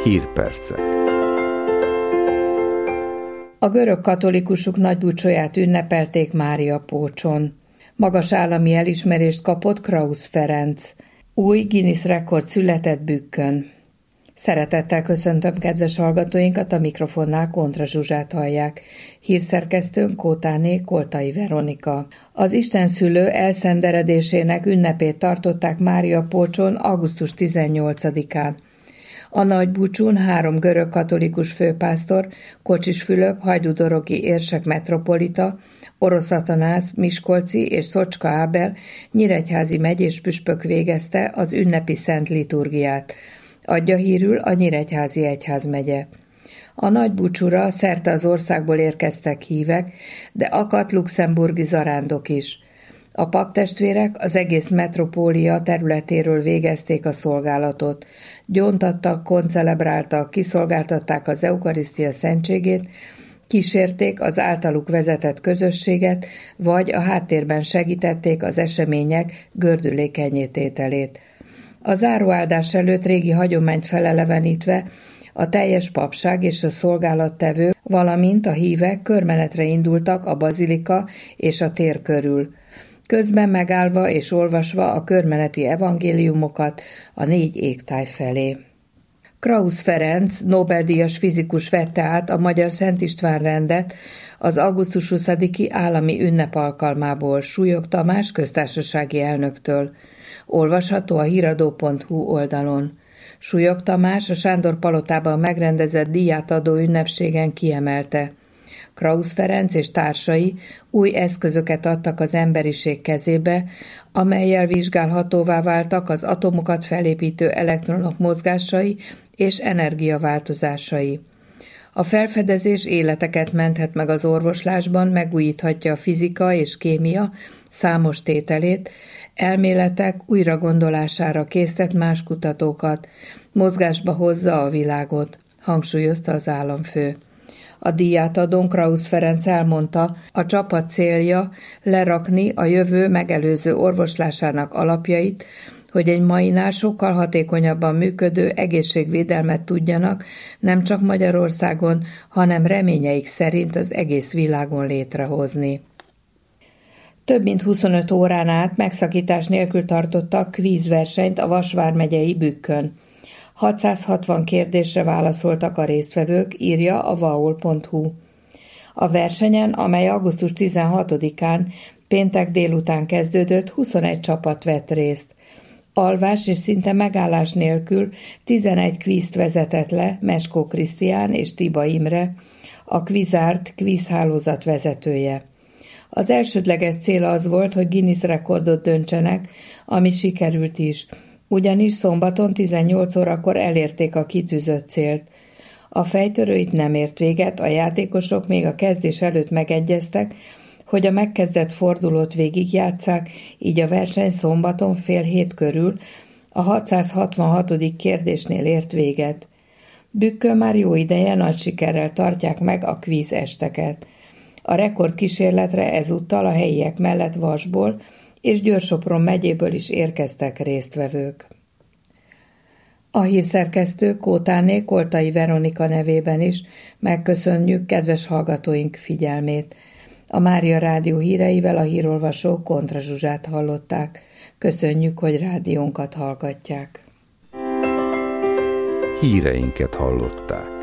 Hírpercek. A görög katolikusok nagybúcsóját ünnepelték Máriapócson. Magas állami elismerést kapott Krausz Ferenc. Új Guinness rekord született Bükkön. Szeretettel köszöntöm kedves hallgatóinkat, a mikrofonnál Kontra Zsuzsát hallják. Hírszerkesztőnk Kótáné Koltai Veronika. Az istenszülő elszenderedésének ünnepét tartották Máriapócson augusztus 18-án. A nagybúcsún 3 görög katolikus főpásztor, Kocsis Fülöp, hajdúdorogi érsek metropolita, Orosz Atanász, miskolci és Szocska Ábel nyíregyházi megyéspüspök végezte az ünnepi szent liturgiát. Adja hírül a Nyíregyházi egyházmegye. A nagybúcsúra szerte az országból érkeztek hívek, de akadt luxemburgi zarándok is. A paptestvérek az egész metropólia területéről végezték a szolgálatot. Gyóntattak, koncelebráltak, kiszolgáltatták az eukarisztia szentségét, kísérték az általuk vezetett közösséget, vagy a háttérben segítették az események gördülékennyé tételét. A záróáldás előtt régi hagyományt felelevenítve a teljes papság és a szolgálattevők, valamint a hívek körmenetre indultak a bazilika és a tér körül, közben megállva és olvasva a körmeneti evangéliumokat a 4 égtáj felé. Krausz Ferenc, Nobel-díjas fizikus vette át a Magyar Szent István rendet az augusztus 20-i állami ünnep alkalmából Súlyog Tamás köztársasági elnöktől. Olvasható a híradó.hu oldalon. Súlyog Tamás a Sándor palotában megrendezett díjátadó ünnepségen kiemelte: Krausz Ferenc és társai új eszközöket adtak az emberiség kezébe, amellyel vizsgálhatóvá váltak az atomokat felépítő elektronok mozgásai és energiaváltozásai. A felfedezés életeket menthet meg az orvoslásban, megújíthatja a fizika és kémia számos tételét, elméletek újragondolására késztet más kutatókat, mozgásba hozza a világot, hangsúlyozta az államfő. A díjátadón Krausz Ferenc elmondta, a csapat célja lerakni a jövő megelőző orvoslásának alapjait, hogy egy mainál sokkal hatékonyabban működő egészségvédelmet tudjanak nem csak Magyarországon, hanem reményeik szerint az egész világon létrehozni. Több mint 25 órán át megszakítás nélkül tartottak kvízversenyt a Vas vármegyei Bükkön. 660 kérdésre válaszoltak a résztvevők, írja a vaol.hu. A versenyen, amely augusztus 16-án péntek délután kezdődött, 21 csapat vett részt. Alvás és szinte megállás nélkül 11 kvízt vezetett le Meskó Krisztián és Tiba Imre, a Kvizárt kvízhálózat vezetője. Az elsődleges cél az volt, hogy Guinness rekordot döntsenek, ami sikerült is, ugyanis szombaton 18 órakor elérték a kitűzött célt. A fejtörő itt nem ért véget, a játékosok még a kezdés előtt megegyeztek, hogy a megkezdett fordulót végigjátsszák, így a verseny szombaton 6:30 körül a 666. kérdésnél ért véget. Bükkön már jó ideje nagy sikerrel tartják meg a kvíz esteket. A rekordkísérletre ezúttal a helyiek mellett Vasból és Győr-Sopron megyéből is érkeztek résztvevők. A hírszerkesztő Kótáné Koltai Veronika nevében is megköszönjük kedves hallgatóink figyelmét. A Mária Rádió híreivel a hírolvasó Kontra Zsuzsát hallották. Köszönjük, hogy rádiónkat hallgatják. Híreinket hallották.